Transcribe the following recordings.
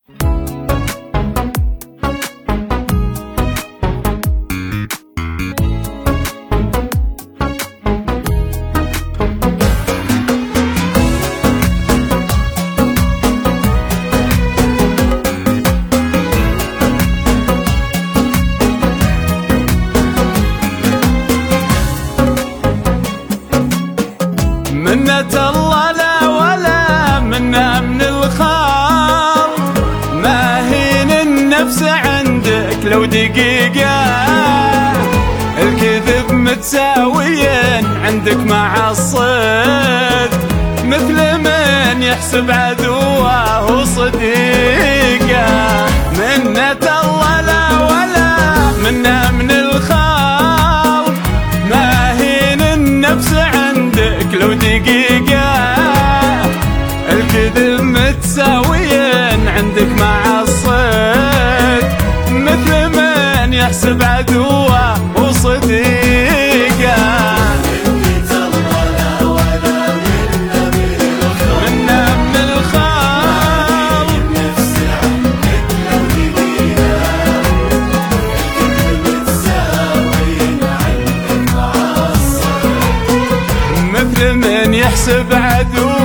منة الله لا ولا منا من الخال، ما هين النفس عندك لو دقيقة، الكذب متساويين عندك مع الصدق، مثل من يحسب عدوه صديقه. منة الله لا ولا منا من الخال، ما هين النفس عندك لو دقيقة، الكذب متساويين عندك مع الصدق، مثل من يحسب عدوه وصديقه. منا من الخال، مثل من يحسب عدوه.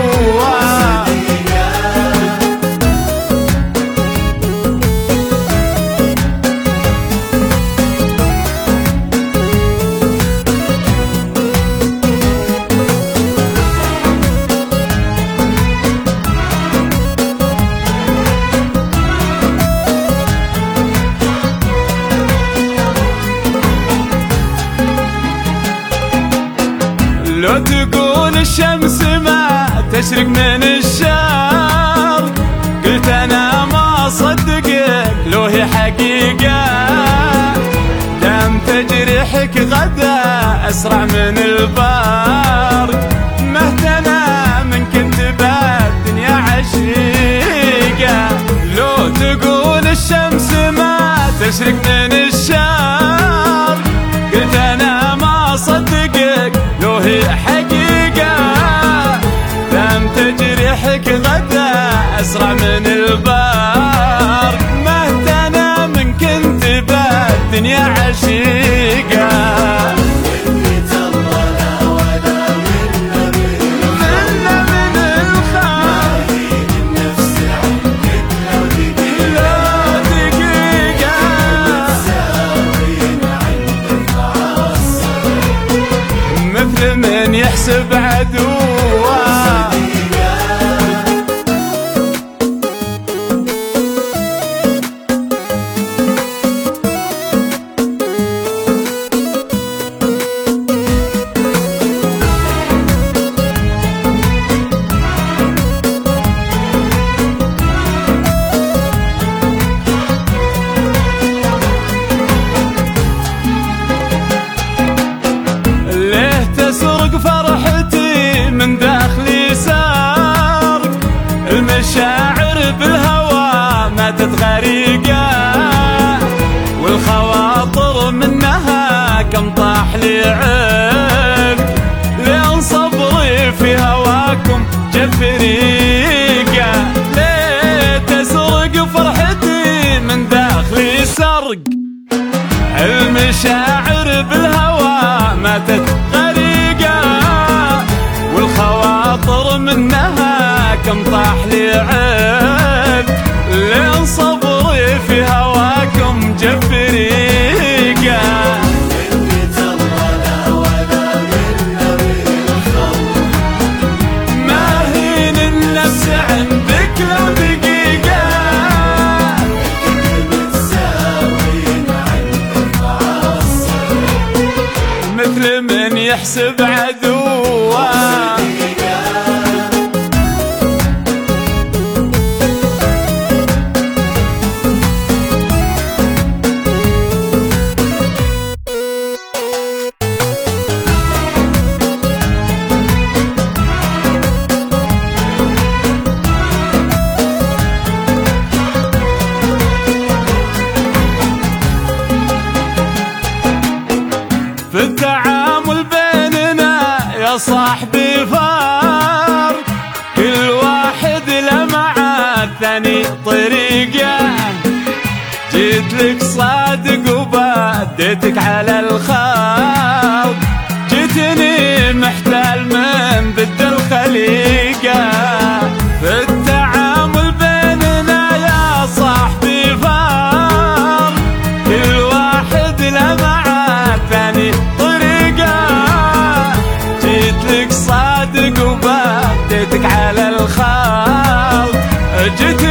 لو تقول الشمس ما تشرق من الشرق، قلت انا ما صدقك لو هي حقيقة، دام تجريحك غدا اسرع من البرق، مهتنا من كنت بالدنيا عشيقة. لو تقول الشمس ما تشرق من الشرق، قلت انا ما صدقك لو هي حقيقة، دام تجريحك غدا أسرع من البرق، مهتنا من كنت بالدنيا عشيقة. مثل من يحسب عدوه. تسرق فرحتي من داخلي سرق، المشاعر بالهوى ماتت غريقة، والخواطر منها كم طاح لي عرق، لين صبري في هواكم جف ريقة. ليه تسرق فرحتي من داخلي سرق، المشاعر بالهوى ماتت غريقة، والخواطر منها كم طاح لي عرق، لين صبري في هواكم جف ريقة. ما هين النفس عندك لو دقيقة، مثل من يحسب عدوه. في التعامل بيننا يا صاحبي فار، كل واحد له مع الثاني طريقه، لك صادق وبديتك على الخوض، جيتني محتال من ضد الخليقة، في التعامل بيننا يا صاحبي فار، كل واحد له مع الثاني طريقة، جيت لك صادق وبديتك على الخوض، جيت